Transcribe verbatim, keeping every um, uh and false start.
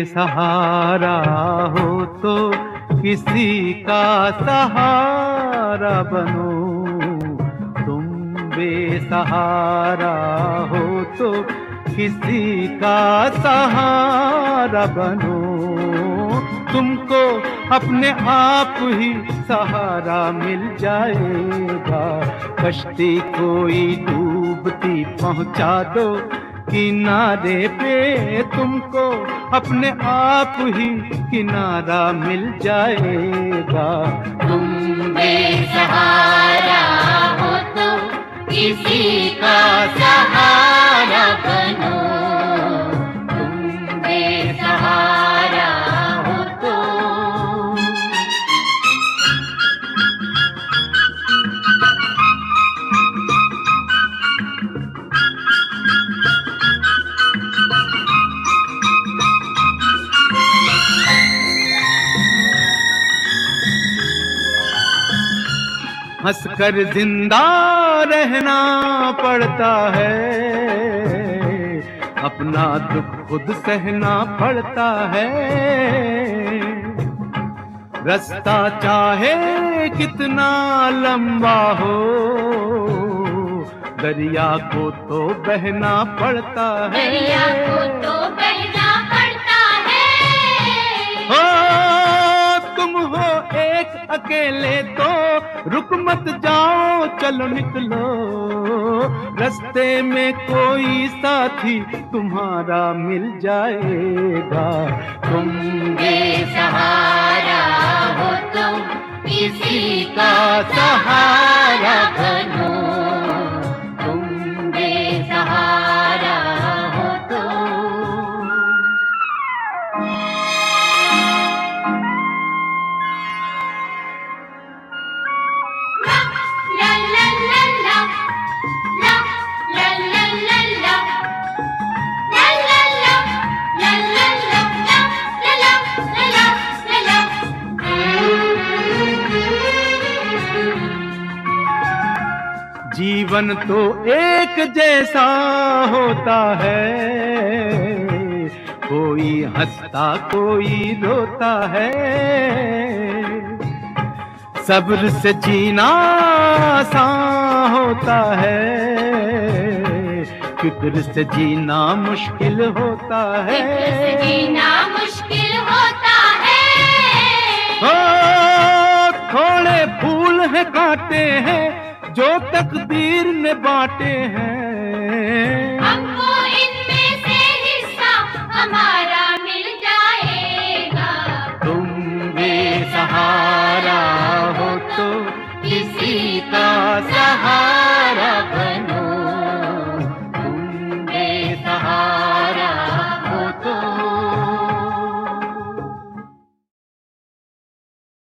बेसहारा हो तो किसी का सहारा बनो, तुम बेसहारा हो तो किसी का सहारा बनो। तुमको अपने आप ही सहारा मिल जाएगा, कश्ती कोई डूबती पहुंचा दो किनारे पे, तुमको अपने आप ही किनारा मिल जाएगा। तुम बेसहारा हो तो किसी का सहारा बनो, तुम बेसहारा हो तो। हंसकर जिंदा रहना पड़ता है, अपना दुख खुद सहना पड़ता है। रास्ता चाहे कितना लंबा हो, दरिया को तो बहना पड़ता है, दरिया को तो बहना पड़ता है। हो तुम हो एक अकेले तो रुक मत जाओ, चलो निकलो, रास्ते में कोई साथी तुम्हारा मिल जाएगा। तुम बेसहारा हो तो किसी का सहारा बनो, तुम बेसहारा हो तो। La la la la la la la la la la la la la la la la la la la जीवन तो एक जैसा होता है, कोई हंसता कोई रोता है। सब्र से जीना आसान होता है, फिक्र से जीना मुश्किल होता है, फिक्र से जीना मुश्किल होता है। ओ थोड़े फूल हैं कांटे हैं जो तकदीर ने बांटे हैं, हमको इनमें से हिस्सा हमारा